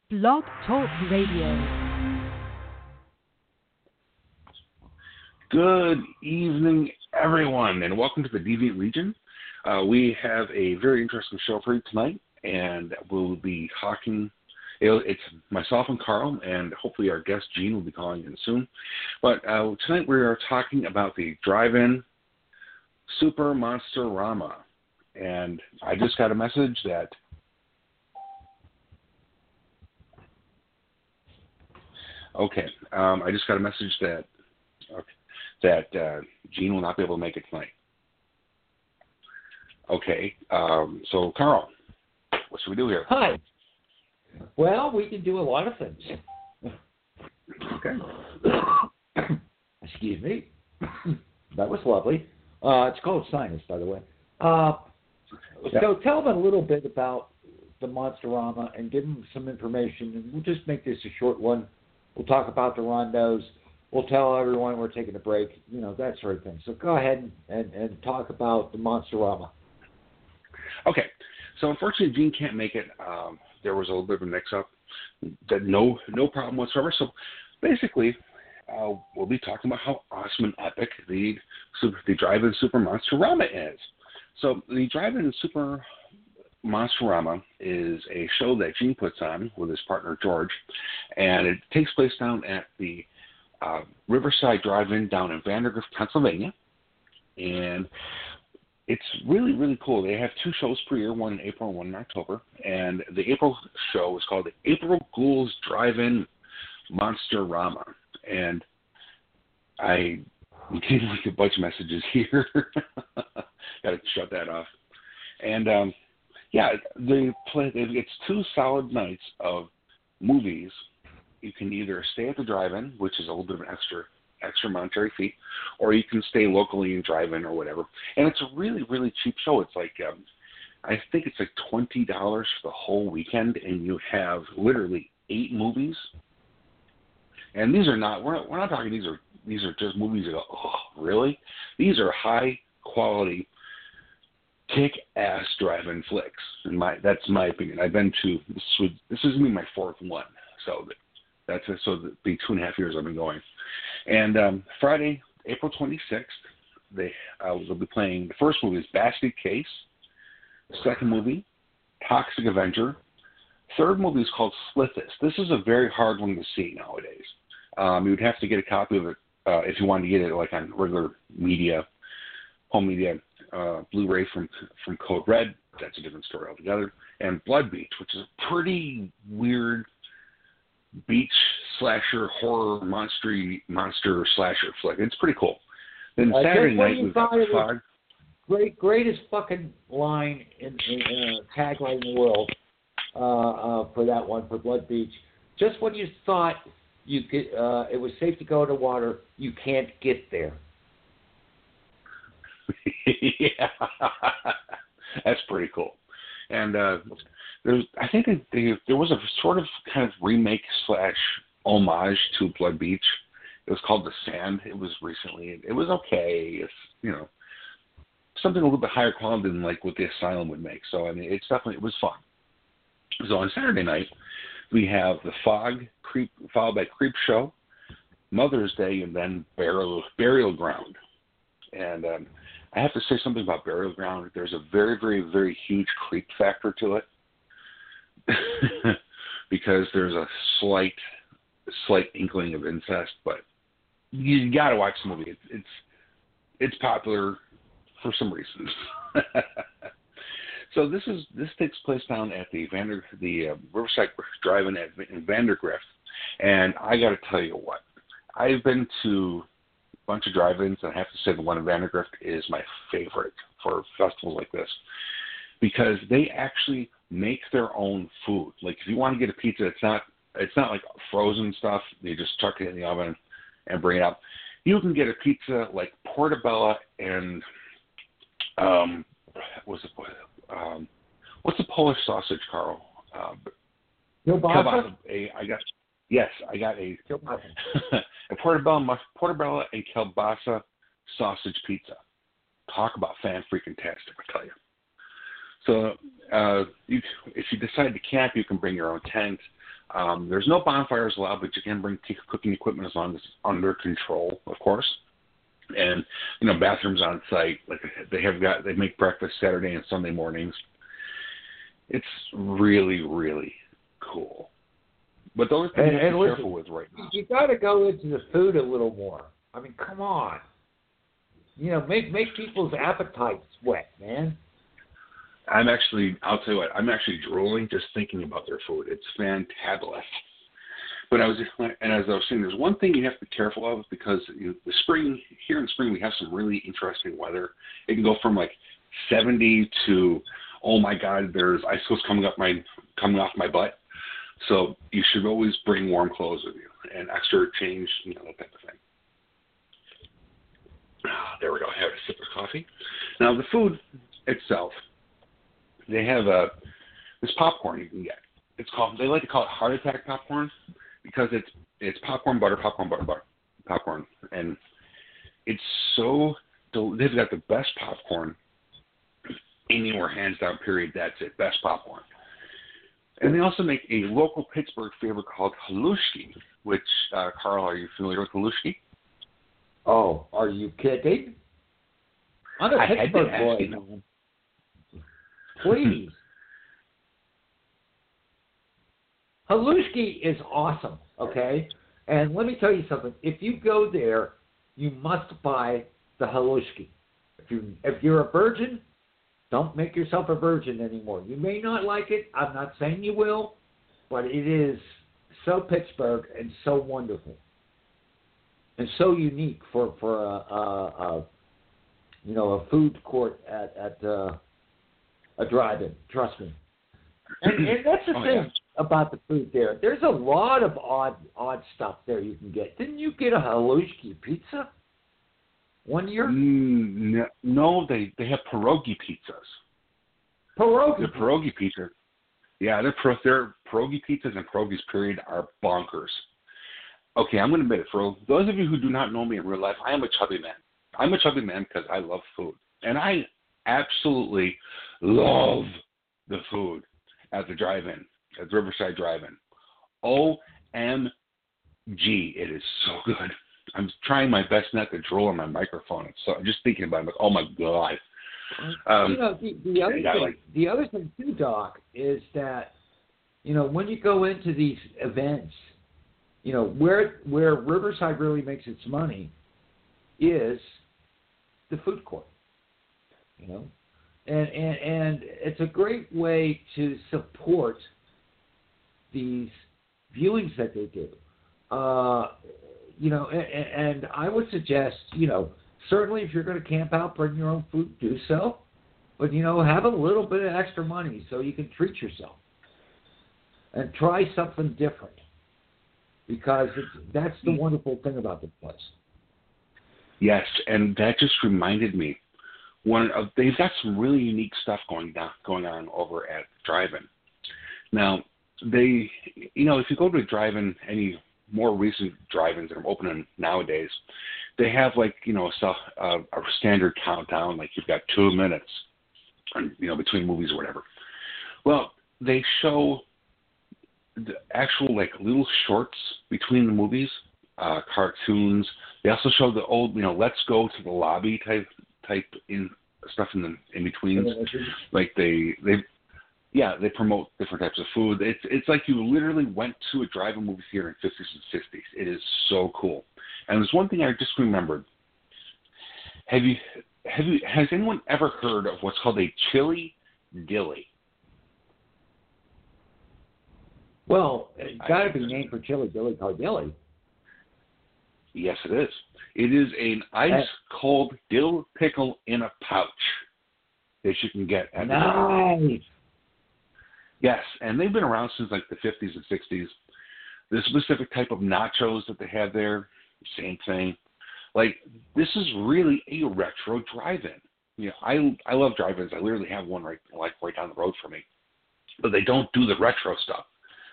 Blog Talk Radio. Good evening, everyone, and welcome to the Deviant Legion. We have a very interesting show for you tonight, and we'll be talking. It's myself and Carl, and hopefully our guest Gene will be calling in soon. But tonight we are talking about the drive-in Super Monster-Rama, and I just got a message that I just got a message that Gene will not be able to make it tonight. Okay, so Carl, what should we do here? Hi. Well, we can do a lot of things. Okay. Excuse me. That was lovely. It's called sinus, by the way. So tell them a little bit about the Monster-Rama and give them some information. And we'll just make this a short one. We'll talk about the rondos. We'll tell everyone we're taking a break, that sort of thing. So go ahead and talk about the Monster-Rama. Okay. So unfortunately, Gene can't make it. There was a little bit of a mix-up. No problem whatsoever. So basically, we'll be talking about how awesome and epic the Drive-In Super Monster-Rama is. So the Drive-In Super Monster-Rama is a show that Gene puts on with his partner George, and it takes place down at the Riverside Drive-In down in Vandergrift, Pennsylvania, and it's really, really cool. They have two shows per year, one in April and one in October, and the April show is called the April Ghouls Drive-In Monster-Rama, and I getting like a bunch of messages here. Got to shut that off. And it's 2 solid nights of movies. You can either stay at the drive-in, which is a little bit of an extra monetary fee, or you can stay locally and drive in or whatever. And it's a really, really cheap show. It's like I think it's like $20 for the whole weekend, and you have literally 8 movies. And these are not we're not talking these are just movies that go, oh, really? These are high quality, kick-ass drive-in flicks. That's my opinion. I've been to this is gonna be my 4th one, so the 2.5 years I've been going. And Friday, April 26th, they'll be playing. The first movie is Basket Case. The second movie, Toxic Avenger. Third movie is called Slithis. This is a very hard one to see nowadays. You would have to get a copy of it if you wanted to get it like on regular media, home media, Blu-ray from Code Red. That's a different story altogether. And Blood Beach, which is a pretty weird beach slasher horror monster slasher flick. It's pretty cool. Then Saturday night we've got Fog. Greatest fucking line in tagline in the world for that one, for Blood Beach. Just when you thought you could, it was safe to go in the water, you can't get there. Yeah, that's pretty cool. And I think there was a sort of kind of remake / homage to Blood Beach. It was called The Sand. It was recently. It was okay. It's something a little bit higher quality than like what the Asylum would make. So I mean, it was fun. So on Saturday night we have the Fog, followed by Creep Show, Mother's Day, and then Burial Ground. And I have to say something about Burial Ground. There's a very, very, very huge creep factor to it. Because there's a slight inkling of incest, but you got to watch the movie. It's popular for some reasons. So this takes place down at the Riverside Drive-In in Vandergrift, and I got to tell you what, I've been to a bunch of drive-ins, and I have to say the one in Vandergrift is my favorite for festivals like this, because they actually make their own food. Like if you want to get a pizza, it's not like frozen stuff. You just chuck it in the oven and bring it out. You can get a pizza like portobello and what's the Polish sausage, Carl? Kielbasa? I got a portobello and kielbasa sausage pizza. Talk about fan-freaking-tastic, I tell you. So if you decide to camp, you can bring your own tent. There's no bonfires allowed, but you can bring cooking equipment as long as it's under control, of course. And bathrooms on site. Like they make breakfast Saturday and Sunday mornings. It's really, really cool. But the only thing you have to be careful with right now. You got to go into the food a little more. I mean, come on. Make people's appetites wet, man. I'll tell you what, I'm actually drooling just thinking about their food. It's fantabulous. But as I was saying, there's one thing you have to be careful of because the spring, here in spring, we have some really interesting weather. It can go from like 70 to, oh my God, there's icicles coming off my butt. So you should always bring warm clothes with you and extra change, that type of thing. There we go. I have a sip of coffee. Now the food itself, they have this popcorn you can get. They like to call it heart attack popcorn because it's popcorn, butter, popcorn, and it's so they've got the best popcorn anywhere, hands down. Period. That's it. Best popcorn. And they also make a local Pittsburgh favorite called halushki, which Carl, are you familiar with halushki? Oh, are you kidding? I'm a Pittsburgh boy, man. Please. Halushki is awesome, okay? And let me tell you something. If you go there, you must buy the halushki. If you're a virgin, don't make yourself a virgin anymore. You may not like it. I'm not saying you will, but it is so Pittsburgh and so wonderful and so unique for a food court at a drive-in. Trust me. And that's the thing about the food there. There's a lot of odd stuff there you can get. Didn't you get a halushki pizza one year? No, they have pierogi pizzas. The pierogi pizza. Yeah, their pierogi pizzas and pierogies, period, are bonkers. Okay, I'm going to admit it. For those of you who do not know me in real life, I am a chubby man. I'm a chubby man because I love food. And I absolutely love the food at the drive-in, at the Riverside Drive-In. OMG, it is so good. I'm trying my best not to drool on my microphone. So I'm just thinking about it. I'm like, oh, my God. The other thing, too, Doc, is that, when you go into these events, where Riverside really makes its money is the food court, and it's a great way to support these viewings that they do, and I would suggest, certainly if you're going to camp out, bring your own food, do so, but have a little bit of extra money so you can treat yourself and try something different. Because that's the wonderful thing about the place. Yes, and that just reminded me. They've got some really unique stuff going on over at Drive-In. Now, if you go to a drive-in, any more recent drive-ins that are opening nowadays, they have a standard countdown, like you've got 2 minutes, between movies or whatever. Well, they show the actual little shorts between the movies, cartoons. They also show the old, let's go to the lobby type in stuff in betweens. Like they promote different types of food. It's like you literally went to a drive-in movie theater in 50s and 60s. It is so cool. And there's one thing I just remembered. Has anyone ever heard of what's called a chili dilly? Well, it's got to be named for Chili Billy Cardilli. Yes, it is. It is an ice-cold dill pickle in a pouch that you can get at Nice. Yes, and they've been around since the 50s and 60s. The specific type of nachos that they have there, same thing. This is really a retro drive-in. I love drive-ins. I literally have one right down the road from me. But they don't do the retro stuff.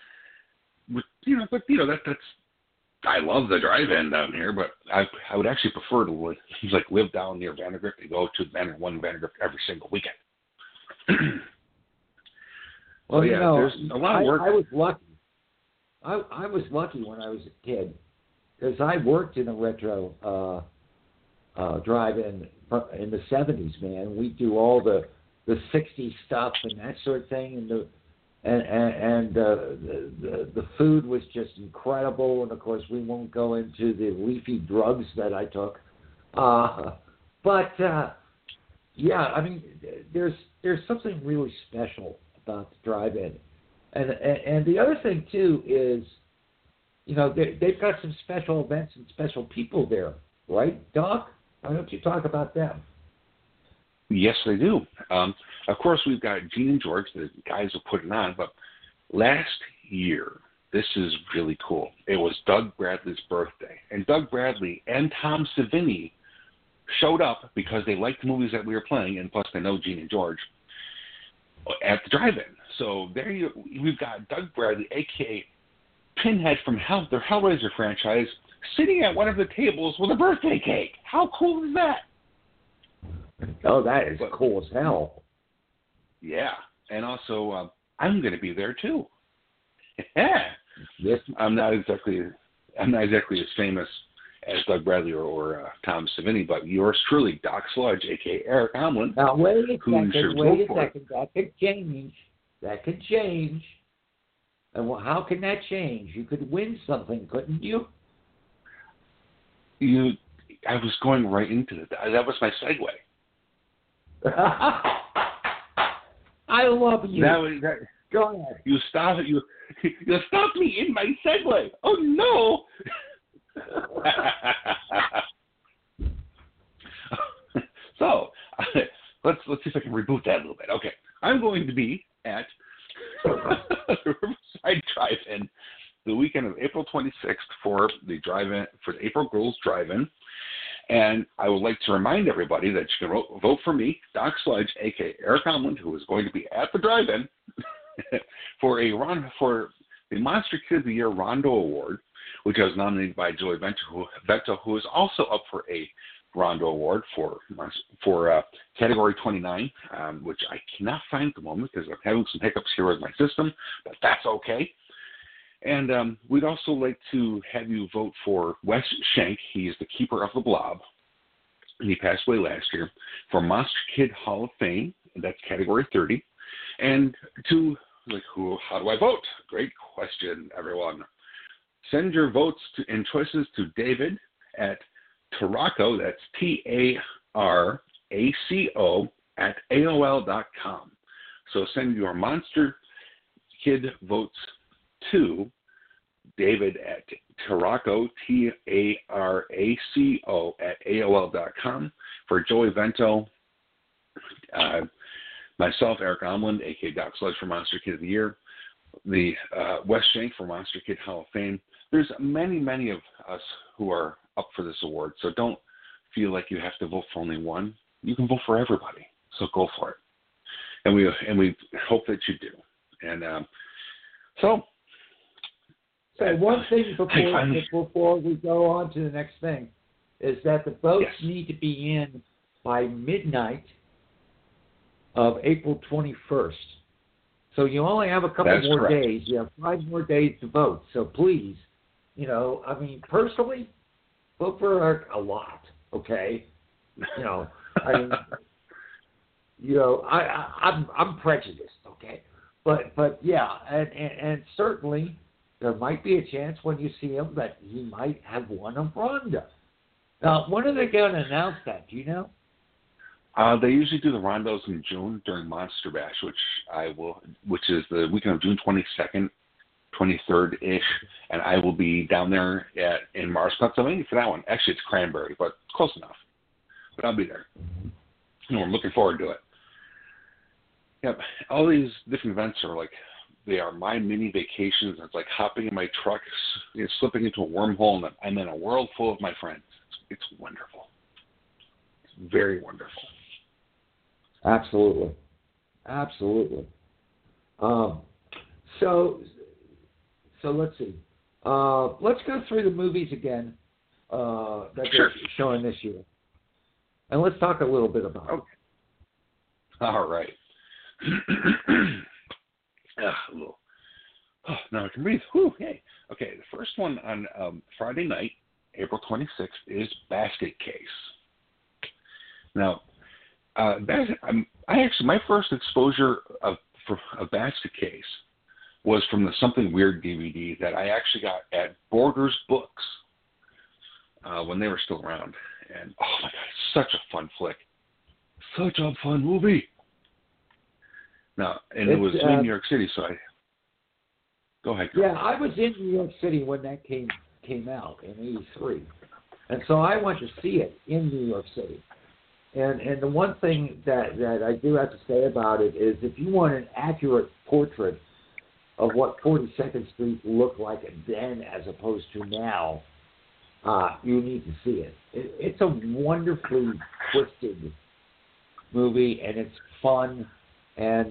That's I love the drive-in down here, but I would actually prefer to live down near Vandergrift and go to Vandergrift every single weekend. Well, there's a lot of work. I was lucky. I was lucky when I was a kid because I worked in a retro drive-in in the 70s, man. We do all the 60s stuff and that sort of thing, and the food was just incredible. And of course, we won't go into the leafy drugs that I took, but yeah, I mean, there's something really special about the drive-in, and the other thing too is, you know, they've got some special events and special people there, right, Doc? Why don't you talk about them? Yes, they do. Of course, we've got Gene and George, the guys who put it on, but last year, this is really cool. It was Doug Bradley's birthday, and Doug Bradley and Tom Savini showed up because they liked the movies that we were playing, and plus they know Gene and George, at the drive-in. So we've got Doug Bradley, a.k.a. Pinhead from the Hellraiser franchise, sitting at one of the tables with a birthday cake. How cool is that? Oh, that is cool as hell. Yeah, and also I'm going to be there too. Yeah, yes. I'm not exactly as famous as Doug Bradley or Tom Savini, but yours truly, Doc Sludge, aka Eric Omlin. Now wait a second. That could change. And how can that change? You could win something, couldn't you? I was going right into it. That was my segue. I love you. Go ahead. You stopped me in my segue. Oh no! So let's see if I can reboot that a little bit. Okay, I'm going to be at the Riverside Drive-In the weekend of April 26th for the April Girls Drive-In. And I would like to remind everybody that you can vote for me, Doc Sludge, a.k.a. Eric Omlin, who is going to be at the drive-in for the Monster Kid of the Year Rondo Award, which I was nominated by Joey Vento, who is also up for a Rondo Award for Category 29, which I cannot find at the moment because I'm having some hiccups here with my system, but that's okay. And we'd also like to have you vote for Wes Schenk. He is the keeper of the Blob, and he passed away last year, for Monster Kid Hall of Fame, and that's Category 30. And how do I vote? Great question, everyone. Send your votes and choices to David at Taraco, that's Taraco, at AOL.com. So send your Monster Kid votes to David at Taraco, Taraco, at AOL.com. For Joey Vento, myself, Eric Omlin, a.k.a. Doc Sludge for Monster Kid of the Year, the Wes Schenk for Monster Kid Hall of Fame. There's many, many of us who are up for this award, so don't feel like you have to vote for only one. You can vote for everybody, so go for it. And we hope that you do. And so one thing before we go on to the next thing is that the votes need to be in by midnight of April 21st. So you only have a couple more days. You have 5 more days to vote. So please, personally, vote for Eric a lot, okay? I'm prejudiced, okay? But yeah, and certainly there might be a chance when you see him that he might have won a Ronda. Now, when are they going to announce that? Do you know? They usually do the Rondos in June during Monster Bash, which is the weekend of June 22nd, 23rd-ish, and I will be down there in Mars, Pennsylvania for that one. Actually, it's Cranberry, but close enough. But I'll be there. I'm looking forward to it. Yep, all these different events they are my mini vacations. It's like hopping in my truck, slipping into a wormhole, and I'm in a world full of my friends. It's wonderful. It's very wonderful. Absolutely. So let's see. Let's go through the movies again that they're showing this year, and let's talk a little bit about it. All right. Oh, now I can breathe. Whew, yay. Okay, the first one on Friday night, April 26th, is Basket Case. Now, my first exposure of Basket Case was from the Something Weird DVD that I actually got at Borders Books when they were still around. And, oh my God, it's such a fun flick. Such a fun movie. Now, and it was in New York City, so go ahead, Carl. Yeah, I was in New York City when that came out in '83, and so I went to see it in New York City. And the one thing that I do have to say about it is, if you want an accurate portrait of what 42nd Street looked like then as opposed to now, you need to see it. It's a wonderfully twisted movie, and it's fun, and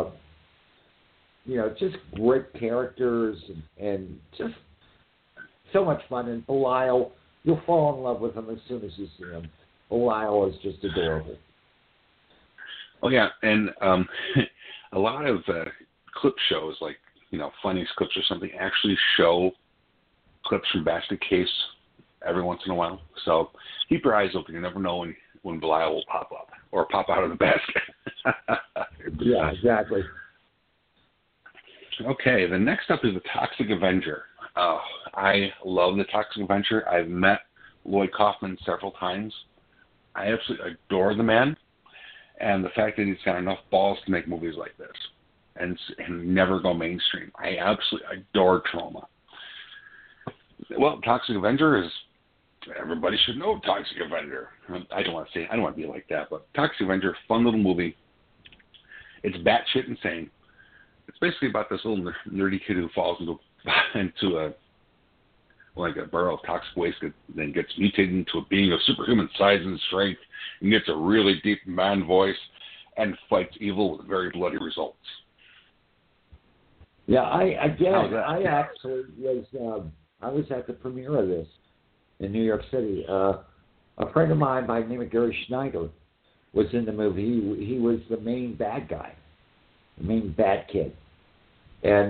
just great characters, and just so much fun. And Belial, you'll fall in love with him as soon as you see him. Belial is just adorable. Oh yeah, and a lot of clip shows, like Funniest Clips or something, actually show clips from Basket Case every once in a while. So keep your eyes open. You never know when Belial will pop up or pop out of the basket. Yeah, exactly. Okay, the next up is The Toxic Avenger. I love The Toxic Avenger. I've met Lloyd Kaufman several times. I absolutely adore the man, and the fact that he's got enough balls to make movies like this and never go mainstream. I absolutely adore Troma. Well, Toxic Avenger is, everybody should know Toxic Avenger. I don't want to be like that, but Toxic Avenger, fun little movie. It's batshit insane. It's basically about this little nerdy kid who falls into a barrel of toxic waste, that then gets mutated into a being of superhuman size and strength, and gets a really deep man voice, and fights evil with very bloody results. Yeah, I actually was at the premiere of this in New York City. A friend of mine by the name of Gary Schneider was in the movie. He was the main bad guy, the main bad kid, and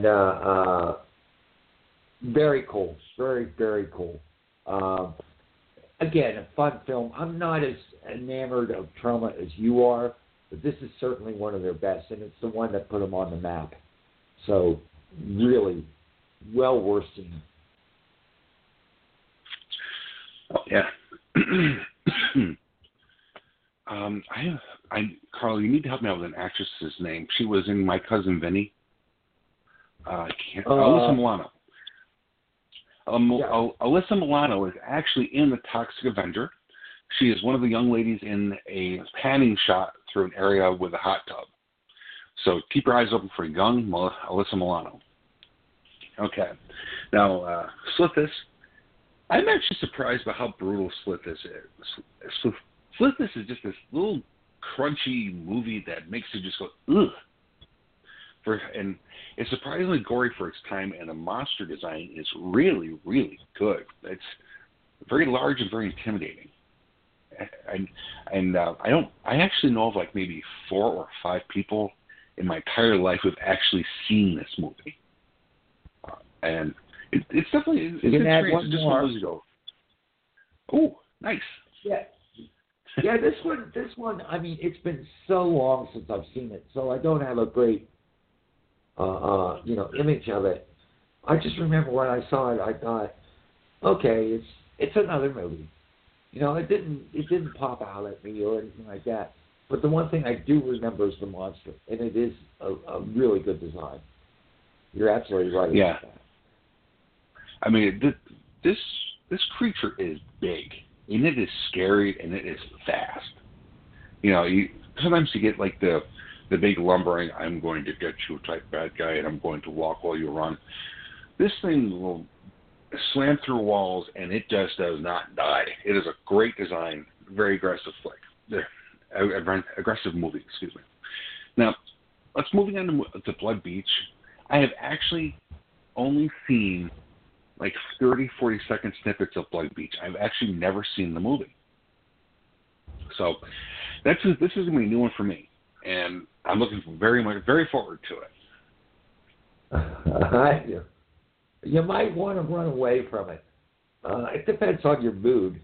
very cool, very, very cool. Again, a fun film. I'm not as enamored of Troma as you are, but this is certainly one of their best, and it's the one that put them on the map. So, really, well worth seeing. Oh yeah. Carl, you need to help me out with an actress's name. She was in My Cousin Vinny. Alyssa Milano. Alyssa Milano is actually in The Toxic Avenger. She is one of the young ladies in a panning shot through an area with a hot tub. So keep your eyes open for young Alyssa Milano. Okay. Now, Slithis. I'm actually surprised by how brutal Slithis is. Slithis is just this little crunchy movie that makes you just go, ugh. And it's surprisingly gory for its time, and the monster design is really, really good. It's very large and very intimidating. I actually know of like maybe 4 or 5 people in my entire life who've actually seen this movie. And it's definitely it's experience. It's just one of those you go, oh, nice. Yeah. Yeah, this one. I mean, it's been so long since I've seen it, so I don't have a great, image of it. I just remember when I saw it, I thought, okay, it's another movie. It didn't pop out at me or anything like that. But the one thing I do remember is the monster, and it is a really good design. You're absolutely right. Yeah. About that. I mean, this creature is big, and it is scary, and it is fast. Sometimes you get like the big lumbering, I'm going to get you type bad guy, and I'm going to walk while you run. This thing will slam through walls, and it just does not die. It is a great design, very aggressive flick. Aggressive movie, excuse me. Now, let's moving on to Blood Beach. I have actually only seen like 30, 40-second snippets of Blood Beach. I've actually never seen the movie. So this is going to be a new one for me, and I'm looking very forward to it. You might want to run away from it. It depends on your mood.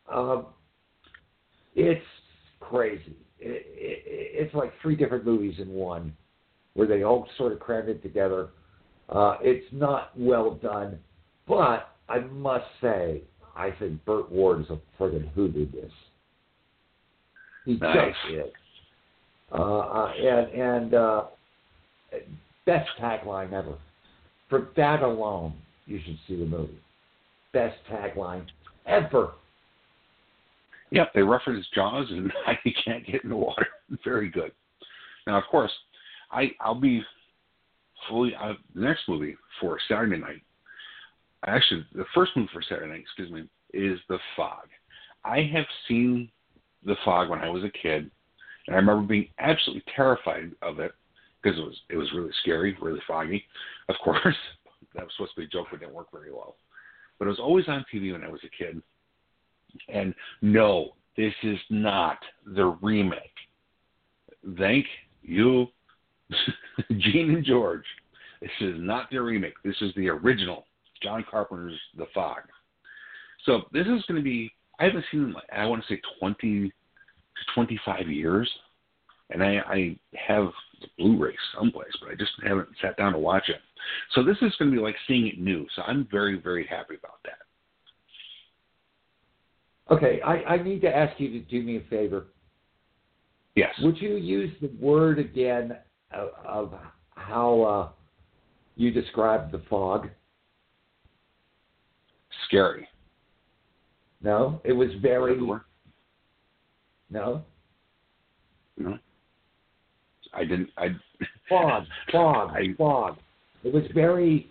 It's crazy. It's like three different movies in one, where they all sort of crammed it together. It's not well done, but I must say, I think Burt Ward is a friggin' who did this. He Nice. just is. And best tagline ever. For that alone, you should see the movie. Best tagline ever. Yep, they reference Jaws and you can't get in the water. Very good. Now, of course, I'll be fully the next movie for Saturday night. Actually, the first movie for Saturday night, is The Fog. I have seen The Fog when I was a kid, and I remember being absolutely terrified of it because it was really scary, really foggy. Of course, that was supposed to be a joke, but it didn't work very well. But it was always on TV when I was a kid. And no, this is not the remake. Thank you, Gene and George. This is not the remake. This is the original, John Carpenter's The Fog. So this is going to be, I haven't seen, I want to say 20 to 25 years. And I have the Blu-ray someplace, but I just haven't sat down to watch it. So this is going to be like seeing it new. So I'm very, very happy about that. Okay, I need to ask you to do me a favor. Yes. Would you use the word again of how you described The Fog? Scary. No, it was very... No? No. I didn't... Fog. Fog. It was very...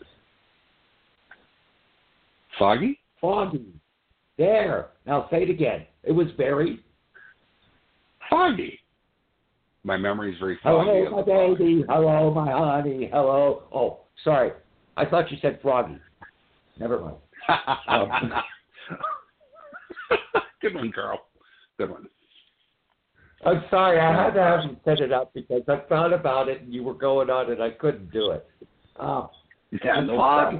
Foggy? Foggy. There. Now say it again. It was very... Foggy. My memory is very foggy. Hello, my baby. Hello, my honey. Hello. Oh, sorry. I thought you said froggy. Never mind. Good one, Carl. Good one. I'm sorry. I had to have you set it up because I thought about it and you were going on and I couldn't do it. The Fog.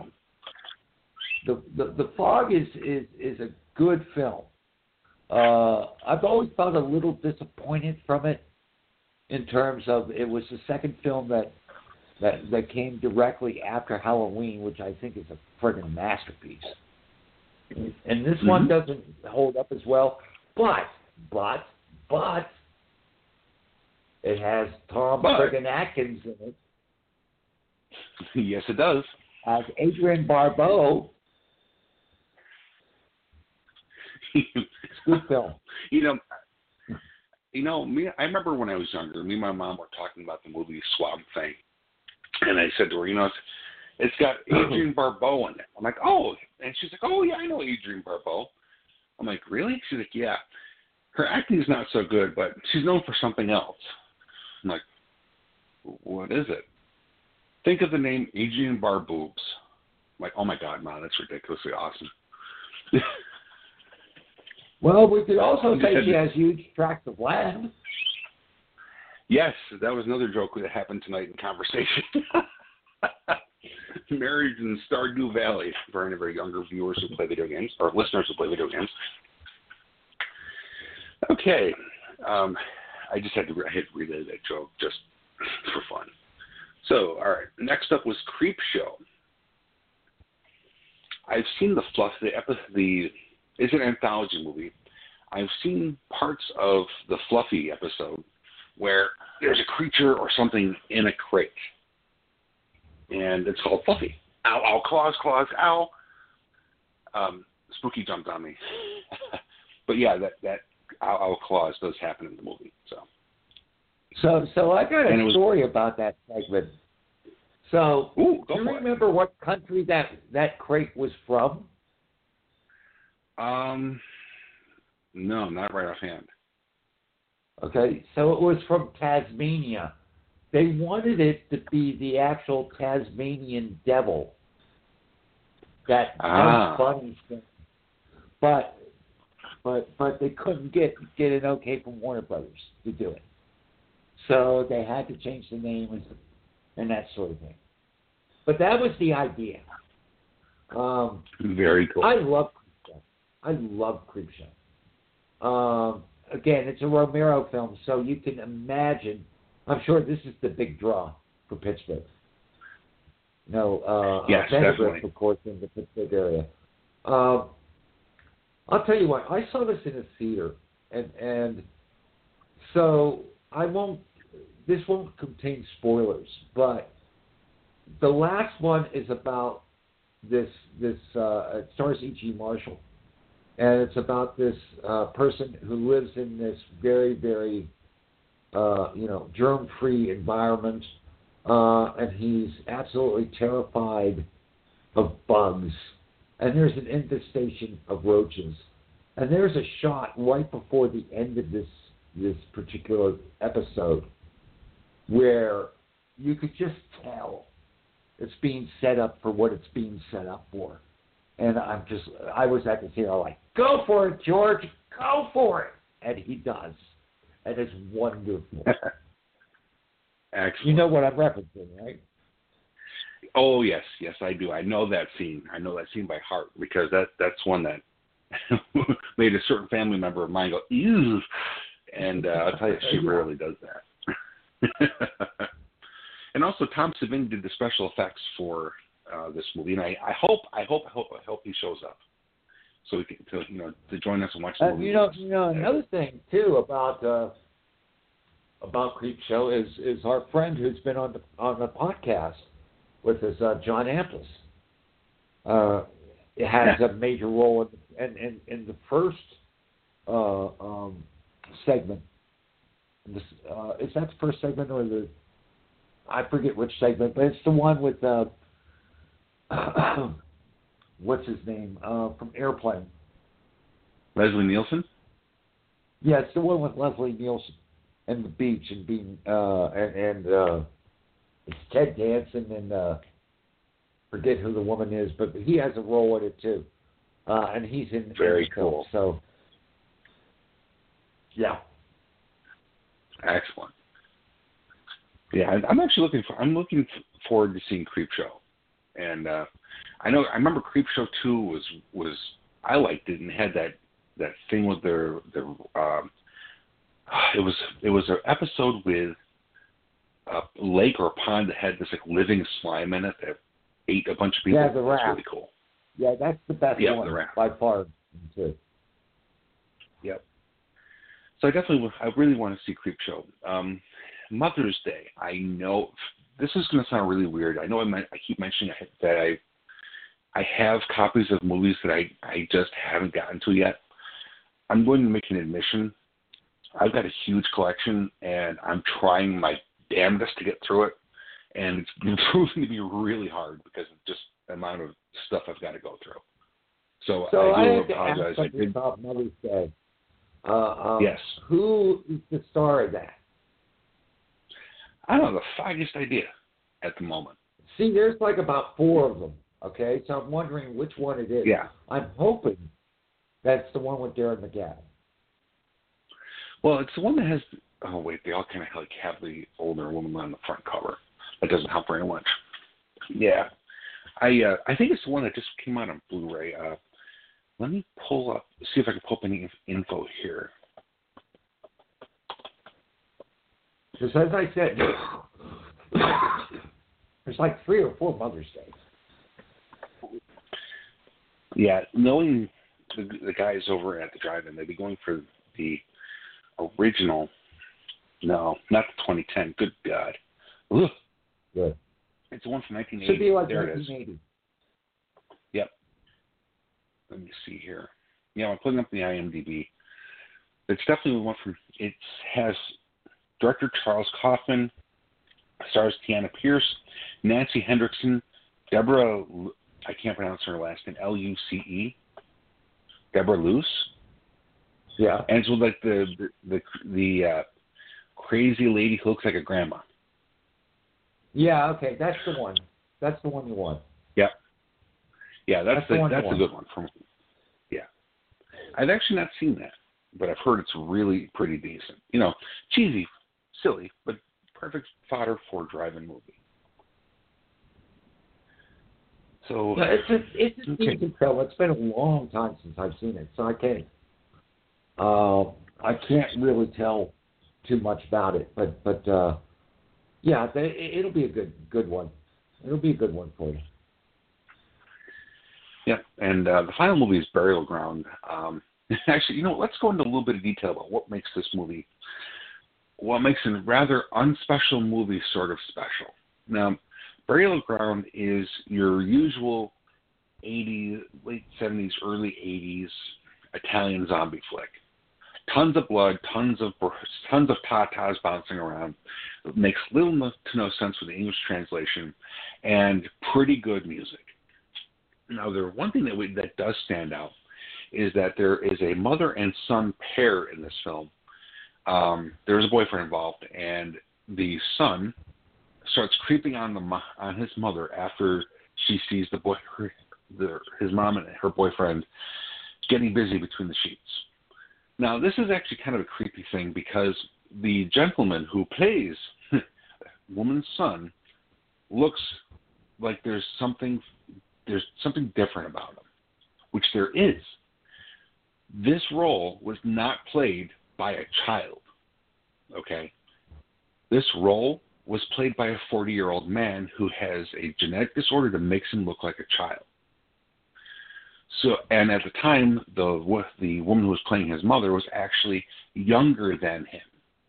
The Fog is a good film. I've always felt a little disappointed from it in terms of it was the second film that came directly after Halloween, which I think is a friggin' masterpiece. And this one doesn't hold up as well, but it has Tom friggin' Atkins in it. Yes, it does. As Adrienne Barbeau. It's a good film. I remember when I was younger, me and my mom were talking about the movie Swamp Thing. And I said to her, it's got Adrienne Barbeau in it. I'm like, oh. And she's like, oh, yeah, I know Adrienne Barbeau. I'm like, really? She's like, yeah. Her acting is not so good, but she's known for something else. I'm like, what is it? Think of the name Adrienne Barboobs. I'm like, oh, my God, Mom, that's ridiculously awesome. Well, we could also say she has huge tracts of land. Yes, that was another joke that happened tonight in conversation. Married in Stardew Valley for any of our younger viewers who play video games, or listeners who play video games. Okay. I had to relay that joke just for fun. So, all right. Next up was Creep Show. I've seen it's an anthology movie. I've seen parts of the Fluffy episode where there's a creature or something in a crate. And it's called Fluffy. Ow, ow, claws, ow. Spooky jumped on me. But yeah, that ow, ow, claws does happen in the movie. So I got a story about that segment. So, do you remember what country that crate was from? No, not right offhand. Okay, so it was from Tasmania. They wanted it to be the actual Tasmanian devil. That funny thing. But they couldn't get an okay from Warner Brothers to do it. So they had to change the name and that sort of thing. But that was the idea. Very cool. I love Creepshow. Again, it's a Romero film, so you can imagine. I'm sure this is the big draw for Pittsburgh. Yes, definitely. Of course, in the Pittsburgh area. I'll tell you what. I saw this in a theater, and so I won't. This won't contain spoilers, but the last one is about this. It stars E.G. Marshall, and it's about this person who lives in this very, very, germ-free environment, and he's absolutely terrified of bugs. And there's an infestation of roaches, and there's a shot right before the end of this particular episode where you could just tell it's being set up for what it's being set up for. And I was at the theater like, go for it, George, go for it. And he does. And it's wonderful. Excellent. You know what I'm referencing, right? Oh, yes, I do. I know that scene. I know that scene by heart because that's one that made a certain family member of mine go, ew. And I'll tell you, she rarely does that. And also, Tom Savini did the special effects for this movie, and I hope he shows up so we can to join us and watch the movie. Another thing too about Creepshow is our friend who's been on the podcast with us, John Amplis. It has a major role in the first segment. Is that the first segment or the? I forget which segment, but it's the one with what's his name from Airplane. Leslie Nielsen. Yeah, it's the one with Leslie Nielsen and the beach and being and it's Ted Danson and forget who the woman is, but he has a role in it too, and he's in very cool. So yeah, excellent. Yeah, I'm actually looking forward to seeing Creepshow, and I remember Creepshow 2 was I liked it and had that thing with their it was an episode with a lake or a pond that had this like living slime in it that ate a bunch of people. Yeah, the raft. That's really cool. Yeah, that's the best one the raft. by far. Too. Yep. So I really want to see Creepshow. Mother's Day. I know this is going to sound really weird. I know I keep mentioning that I have copies of movies that I just haven't gotten to yet. I'm going to make an admission. I've got a huge collection, and I'm trying my damnedest to get through it. And it's proving to be really hard because of just the amount of stuff I've got to go through. So I do apologize. I did about Mother's Day. Yes. Who is the star of that? I don't have the foggiest idea at the moment. See, there's like about 4 of them, okay? So I'm wondering which one it is. Yeah. I'm hoping that's the one with Darren McGavin. Well, it's the one that has... Oh, wait, they all kind of like have the older woman on the front cover. That doesn't help very much. Yeah. I think it's the one that just came out on Blu-ray. Let me see if I can pull up any info here. Because as I said, there's like 3 or 4 Mother's Days. Yeah, knowing the guys over at the drive-in, they'd be going for the original. No, not the 2010. Good God. Ugh. Good. It's the one from 1980. Should be like there 1980. it is. Yep. Let me see here. Yeah, I'm putting up the IMDb. It's definitely one from. It has director Charles Kaufman, stars Tiana Pierce, Nancy Hendrickson, Deborah. I can't pronounce her last name. Luce. Deborah Luce. Yeah. And it's with like the crazy lady who looks like a grandma. Yeah. Okay, that's the one. That's the one you want. Yep. Yeah, that's a good one. Yeah. I've actually not seen that, but I've heard it's really pretty decent. Cheesy, silly, but perfect fodder for a drive-in movie. So yeah, it's a okay. decent film. It's been a long time since I've seen it, so I can't really tell too much about it. But yeah, it'll be a good one. It'll be a good one for you. Yeah, and the final movie is Burial Ground. Actually, let's go into a little bit of detail about what makes this movie, what makes a rather unspecial movie sort of special. Now, Burial Ground is your usual 80s, late 70s, early 80s Italian zombie flick. Tons of blood, tons of tatas bouncing around. It makes little to no sense with the English translation, and pretty good music. Now, one thing that does stand out is that there is a mother and son pair in this film. There's a boyfriend involved, and the son starts creeping on his mother after she sees his mom and her boyfriend getting busy between the sheets. Now, this is actually kind of a creepy thing because the gentleman who plays woman's son looks like there's something different about him, which there is. This role was not played by a child, okay? This role was played by a 40-year-old man who has a genetic disorder that makes him look like a child. So, and at the time, the woman who was playing his mother was actually younger than him.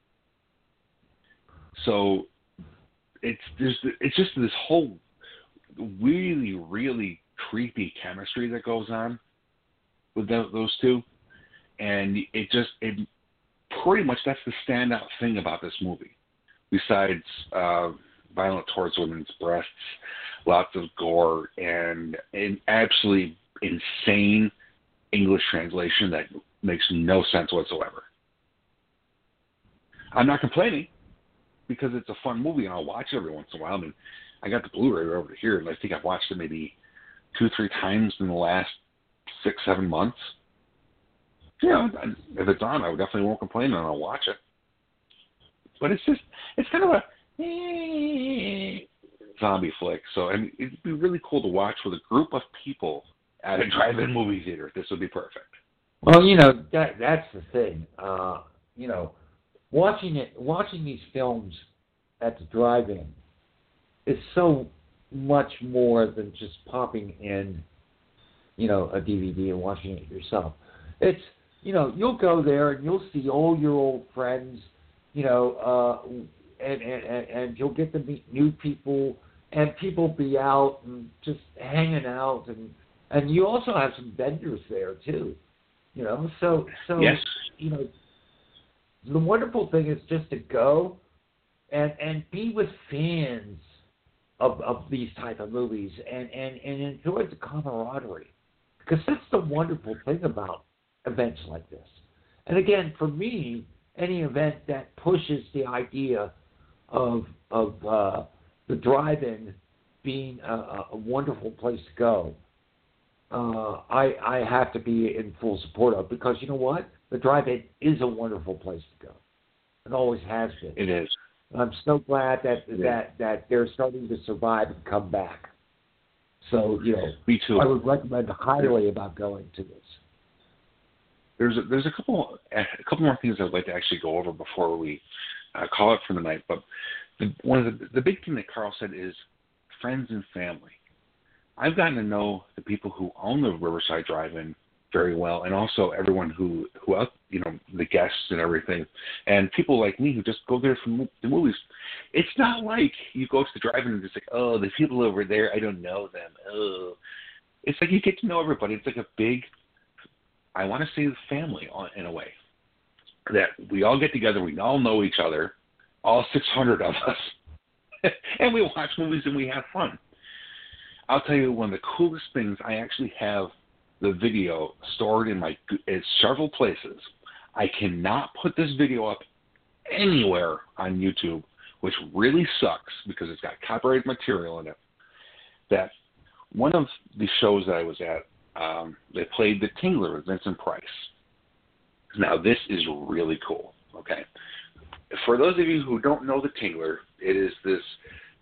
So it's just this whole really, really creepy chemistry that goes on with those two, and it pretty much, that's the standout thing about this movie. Besides violent towards women's breasts, lots of gore, and an absolutely insane English translation that makes no sense whatsoever. I'm not complaining because it's a fun movie and I'll watch it every once in a while. I mean, I got the Blu-ray over here, and I think I've watched it maybe 2-3 times in the last 6-7 months. Yeah, if it's on, I definitely won't complain and I'll watch it. But it's kind of a zombie flick. So I mean, it'd be really cool to watch with a group of people at a drive-in movie theater. This would be perfect. Well, that's the thing. Watching these films at the drive-in is so much more than just popping in, a DVD and watching it yourself. It's, you'll go there and you'll see all your old friends, and you'll get to meet new people, and people be out and just hanging out, and you also have some vendors there too, So yes. The wonderful thing is just to go and be with fans of these type of movies and enjoy the camaraderie, because that's the wonderful thing about events like this. And again, for me, any event that pushes the idea of the drive-in being a wonderful place to go, I have to be in full support of, because you know what? The drive-in is a wonderful place to go. It always has been. It is. I'm so glad that they're starting to survive and come back. So, Me too. I would recommend highly about going to this. There's a couple more things I'd like to actually go over before we call it for the night. But one of the big thing that Carl said is friends and family. I've gotten to know the people who own the Riverside Drive-In very well, and also everyone who the guests and everything, and people like me who just go there for the movies. It's not like you go to the drive-in and it's like, oh, the people over there, I don't know them. Oh, it's like you get to know everybody. It's like a big, I want to say, family in a way, that we all get together, we all know each other, all 600 of us, and we watch movies and we have fun. I'll tell you, one of the coolest things, I actually have the video stored in several places. I cannot put this video up anywhere on YouTube, which really sucks because it's got copyrighted material in it. That one of the shows that I was at, they played The Tingler with Vincent Price. Now, this is really cool, okay? For those of you who don't know The Tingler, it is this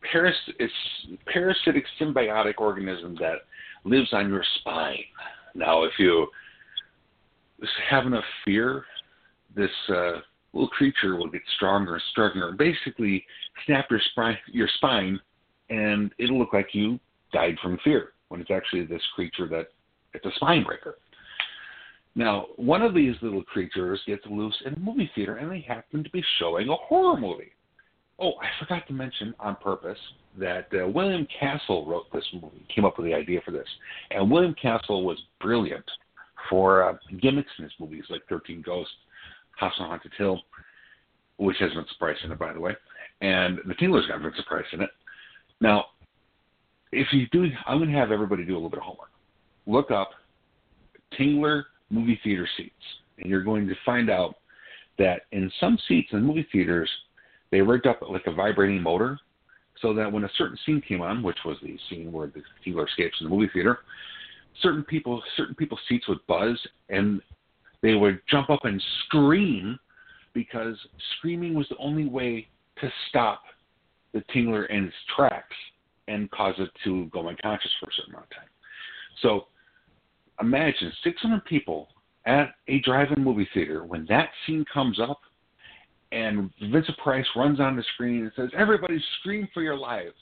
parasitic symbiotic organism that lives on your spine. Now, if you have enough fear, this little creature will get stronger and stronger and basically snap your spine, and it'll look like you died from fear when it's actually this creature that it's a spine breaker. Now, one of these little creatures gets loose in a movie theater, and they happen to be showing a horror movie. Oh, I forgot to mention on purpose that William Castle wrote this movie, came up with the idea for this. And William Castle was brilliant for gimmicks in his movies, like 13 Ghosts, House on Haunted Hill, which has Vincent Price in it, by the way. And The Tingler's got Vincent Price in it. Now, if you do, I'm going to have everybody do a little bit of homework. Look up Tingler movie theater seats, and you're going to find out that in some seats in movie theaters, they rigged up like a vibrating motor so that when a certain scene came on, which was the scene where the Tingler escapes in the movie theater, certain people's seats would buzz and they would jump up and scream because screaming was the only way to stop the Tingler in its tracks and cause it to go unconscious for a certain amount of time. So imagine 600 people at a drive-in movie theater when that scene comes up and Vincent Price runs on the screen and says, "Everybody scream for your lives."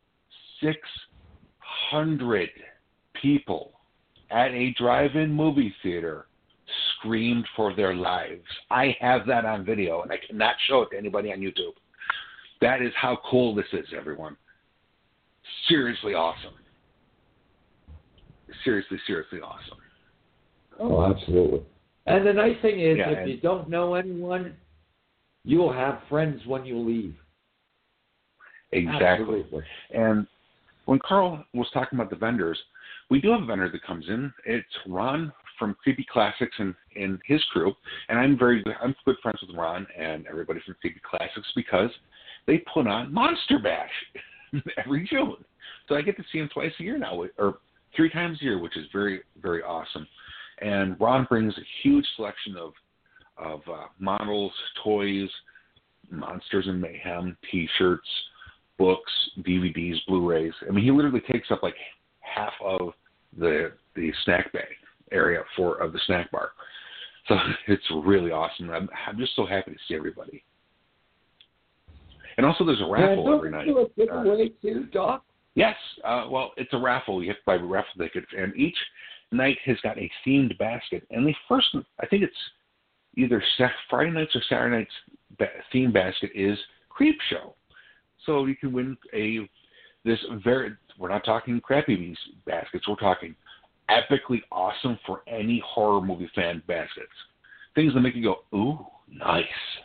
600 people at a drive-in movie theater screamed for their lives. I have that on video, and I cannot show it to anybody on YouTube. That is how cool this is, everyone. Seriously awesome. Seriously, seriously awesome. Oh, absolutely. And the nice thing is, if you don't know anyone, you will have friends when you leave. Exactly. Absolutely. And when Carl was talking about the vendors, we do have a vendor that comes in. It's Ron from Creepy Classics and his crew. And I'm good friends with Ron and everybody from Creepy Classics because they put on Monster Bash every June. So I get to see him twice a year now, or 3 times a year, which is very, very awesome. And Ron brings a huge selection of models, toys, Monsters and Mayhem, T-shirts, books, DVDs, Blu-rays. I mean, he literally takes up like half of the snack bag area of the snack bar. So it's really awesome. I'm just so happy to see everybody. And also, there's a raffle every night. Do a giveaway too, Doc? Yes. Well, it's a raffle. You have to buy raffle tickets, and each night has got a themed basket. And I think it's either Friday nights or Saturday nights theme basket is Creep Show. So you can win we're not talking crappy baskets, we're talking epically awesome for any horror movie fan baskets. Things that make you go, ooh, nice.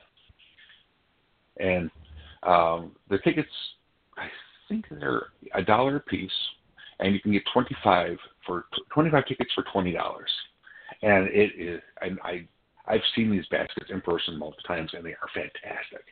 And the tickets, I think they're $1 a piece, and you can get 25 tickets for $20. And it is, I've seen these baskets in person multiple times, and they are fantastic.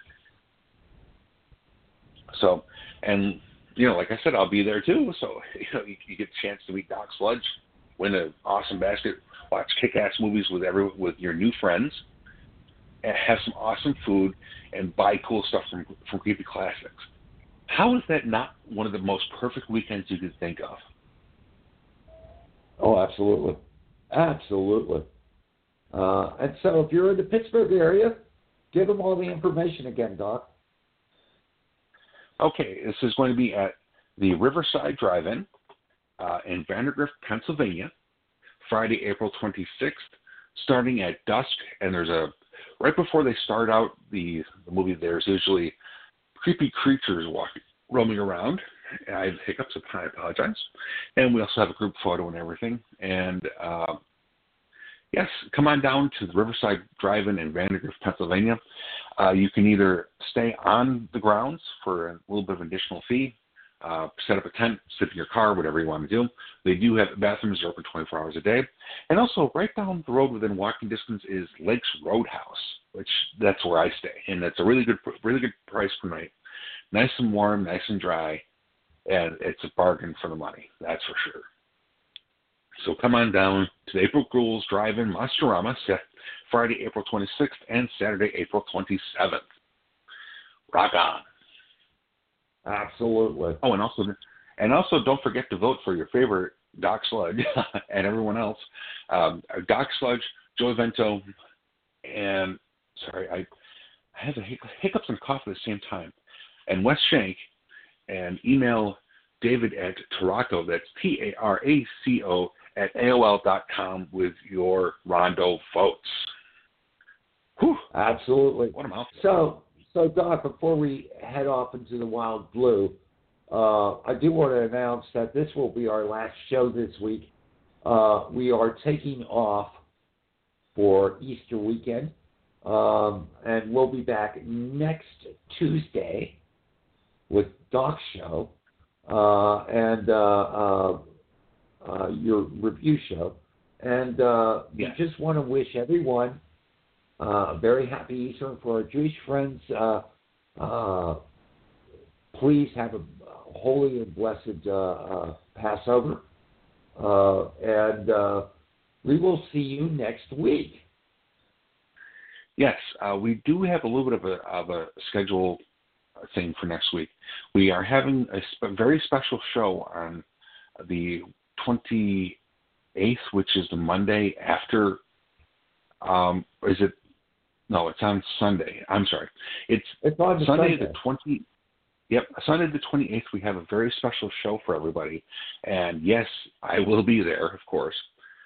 So, and, like I said, I'll be there too. So, you get a chance to meet Doc Sludge, win an awesome basket, watch kick-ass movies with your new friends, and have some awesome food, and buy cool stuff from Creepy Classics. How is that not one of the most perfect weekends you could think of? Oh, absolutely. Absolutely. And so if you're in the Pittsburgh area, give them all the information again, Doc. Okay, this is going to be at the Riverside Drive-In in Vandergrift, Pennsylvania, Friday, April 26th, starting at dusk. And there's right before they start out the movie, there's usually creepy creatures roaming around. I have hiccups, I apologize. And we also have a group photo and everything. And yes, come on down to the Riverside Drive-In in Vandergrift, Pennsylvania. You can either stay on the grounds for a little bit of an additional fee, set up a tent, sit in your car, whatever you want to do. They do have bathrooms open 24 hours a day. And also, right down the road within walking distance is Lakes Roadhouse, which that's where I stay. And that's a really good price per night. Nice and warm, nice and dry, and it's a bargain for the money, that's for sure. So come on down to the April Ghouls Drive-In Monsterama, Friday, April 26th, and Saturday, April 27th. Rock on. Absolutely. Oh, and also don't forget to vote for your favorite Doc Sludge and everyone else. Doc Sludge, Joe Vento, and sorry, I have hiccups and cough at the same time. And Wes Shank, and email David at Taraco, that's Taraco at AOL.com with your Rondo votes. Whew. Absolutely. What a mouthful. So Doc, before we head off into the wild blue, I do want to announce that this will be our last show this week. We are taking off for Easter weekend, and we'll be back next Tuesday with Doc's show and your review show. And we just want to wish everyone a very happy Easter. And for our Jewish friends, please have a holy and blessed Passover. And we will see you next week. Yes, we do have a little bit of a schedule thing for next week. We are having a very special show on the 28th, which is the Monday after. Is it? No, it's on Sunday. I'm sorry. It's on Sunday the 20th. Yep, Sunday the 28th. We have a very special show for everybody, and yes, I will be there, of course.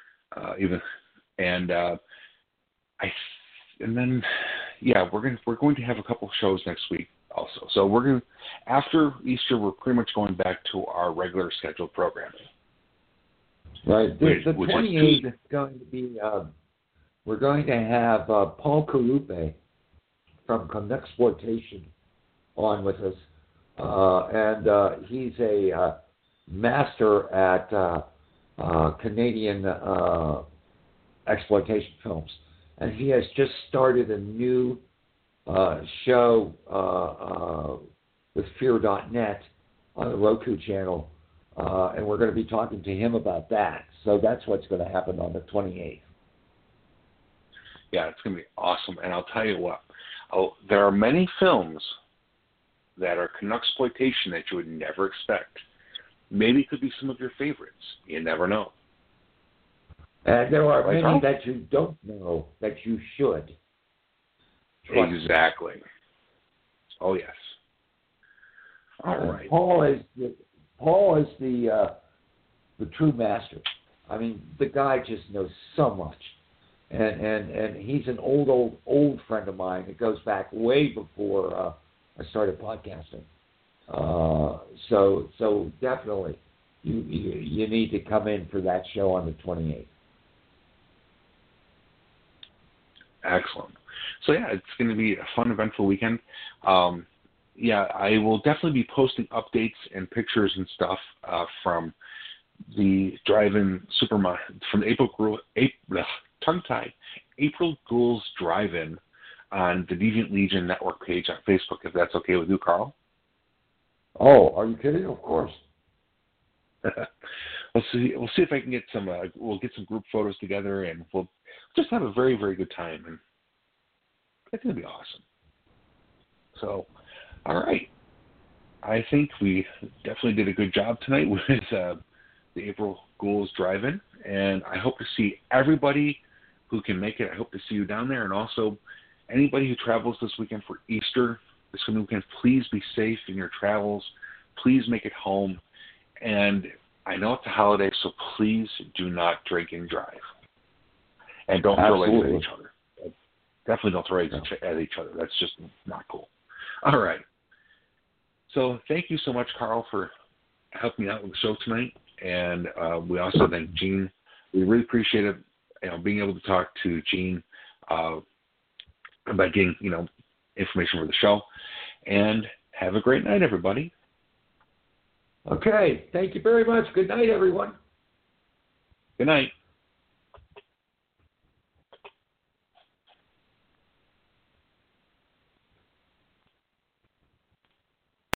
We're going to have a couple shows next week also. So we're going to, after Easter, we're pretty much going back to our regular scheduled programming. Right. The 28th is going to be. We're going to have Paul Carupe from Connexploitation on with us, and he's a master at Canadian exploitation films, and he has just started a new show with Fear.net on the Roku channel, and we're going to be talking to him about that. So that's what's going to happen on the 28th. Yeah, it's going to be awesome. And I'll tell you what, there are many films that are Canucksploitation that you would never expect. Maybe it could be some of your favorites. You never know. And there are many that you don't know that you should. Exactly. Oh, yes. All right. Paul is the true master. I mean, the guy just knows so much. And he's an old friend of mine. It goes back way before I started podcasting. So definitely, you need to come in for that show on the 28th. Excellent. So yeah, it's going to be a fun, eventful weekend. I will definitely be posting updates and pictures and stuff from the drive-in from the April Ghouls Drive-In on the Deviant Legion Network page on Facebook, if that's okay with you, Carl. Oh, are you kidding? Of course. We'll see if I can get some. We'll get some group photos together, and we'll just have a very, very good time, and it's going to be awesome. So, all right. I think we definitely did a good job tonight with the April Ghouls Drive-In, and I hope to see everybody who can make it. I hope to see you down there, and also anybody who travels this weekend for Easter, this weekend, please be safe in your travels. Please make it home, and I know it's a holiday, so please do not drink and drive, and don't throw eggs at each other. Definitely don't throw eggs at each other. That's just not cool. All right. So thank you so much, Carl, for helping me out with the show tonight. And we also thank Gene. We really appreciate it, being able to talk to Gene about getting, information for the show. And have a great night, everybody. Okay. Thank you very much. Good night, everyone. Good night.